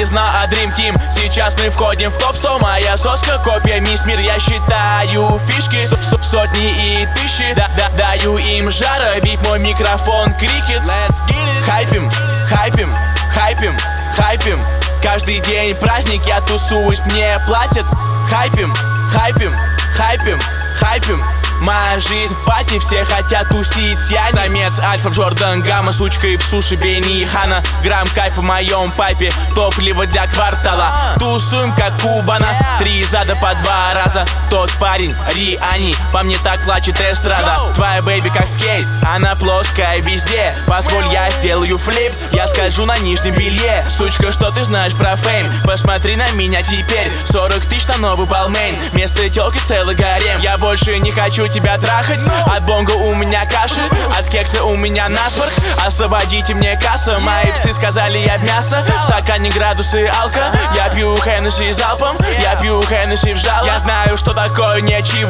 знал о Dream Team. Сейчас мы входим в топ-100. Моя соска, копия мисс мир. Я считаю фишки, сотни и тысячи. Даю им жара, бить мой микрофон крикет. Let's get it. Хайпим, хайпим, хайпим, хайпим. Каждый день праздник, я тусуюсь, мне платят. Хайпим, хайпим, хайпим, хайпим. Моя жизнь пати, все хотят тусить. Я самец, альфа, Джордан, гамма, сучка и в суши, Бенни и Хана. Грамм кайфа в моем пайпе, топливо для квартала. Тусуем как Кубана, 3 зада по 2 раза. Тот парень, Риани, по мне так плачет эстрада. Твоя бэйби как скейт, она плоская везде. Позволь, я сделаю флип, я скажу на нижнем белье. Сучка, что ты знаешь про фейм? Посмотри на меня теперь, 40 тысяч на новый балмейн. Вместо тёлки целый гарем. Я больше не хочу тебя трахать. От бонга у меня кашель, от кекса у меня насморк. Освободите мне касса, мои псы сказали я мясо. В стакане градусы алка, я пью Хеннесси залпом, я пью Хеннесси в жало. Я знаю, что такое нечего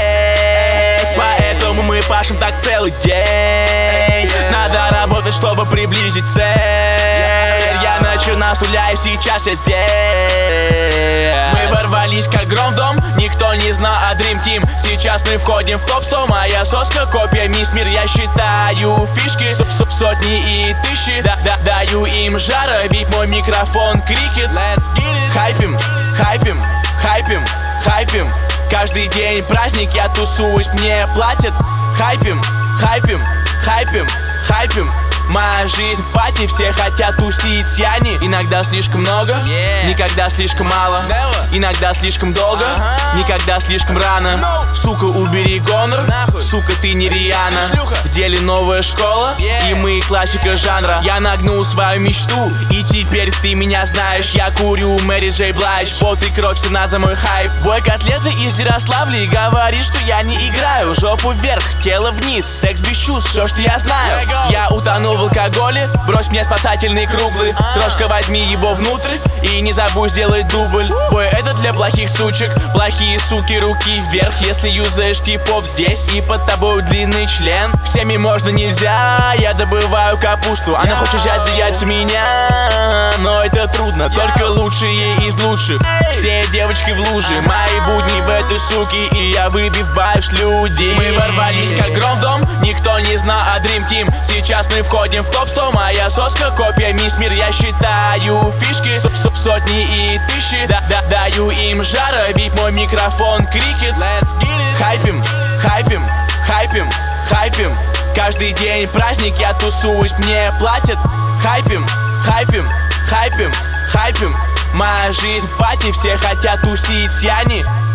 есть, поэтому мы пашем так целый день. Надо работать, чтобы приблизить цель. Я начинаю с нуля, и сейчас я здесь. Мы ворвались как гром в дом, никто не знал о Dream Team. Сейчас мы входим в топ-100. Моя соска, копия мисс мир. Я считаю фишки, сотни и тысячи. Даю им жара, бить мой микрофон крикет. Let's get it. Хайпим, хайпим, хайпим, хайпим. Каждый день праздник, я тусуюсь, мне платят. Хайпим, хайпим, хайпим, хайпим. Моя жизнь пати, все хотят тусить с Яни. Иногда слишком много, никогда слишком мало. Иногда слишком долго, никогда слишком рано. Сука, убери гонор, сука, ты не Риана. В деле новая школа, и мы классика жанра. Я нагнул свою мечту, и теперь ты меня знаешь. Я курю Мэри Джей Блайдж, пот и кровь, цена за мой хайп. Бой котлеты из Ярославля говорит, что я не играю. Жопу вверх, тело вниз, секс без чувств, все, что я знаю. Я утонул в алкоголе, брось мне спасательный круглый. Крошка, возьми его внутрь и не забудь сделать дубль. Бой, это для плохих сучек, плохие суки, руки вверх. Если юзаешь типов здесь и под тобой длинный член. Всеми можно нельзя, я добываю капусту. Она хочет взять за яйца меня, но это трудно, только лучшие из лучших. Все девочки в луже, мои будни в этой суке, и я выбиваю людей. Мы ворвались как гром в дом, никто не знал о Dream Team. Сейчас мы входим в топ-100. Моя соска, копия мисс мир. Я считаю фишки, сотни и тысячи. Даю им жара, бить мой микрофон крикет. Let's get it. Хайпим, хайпим, хайпим, хайпим. Каждый день праздник, я тусуюсь, мне платят. Хайпим, хайпим, хайпим, хайпим. Моя жизнь пати, все хотят тусить с Яни.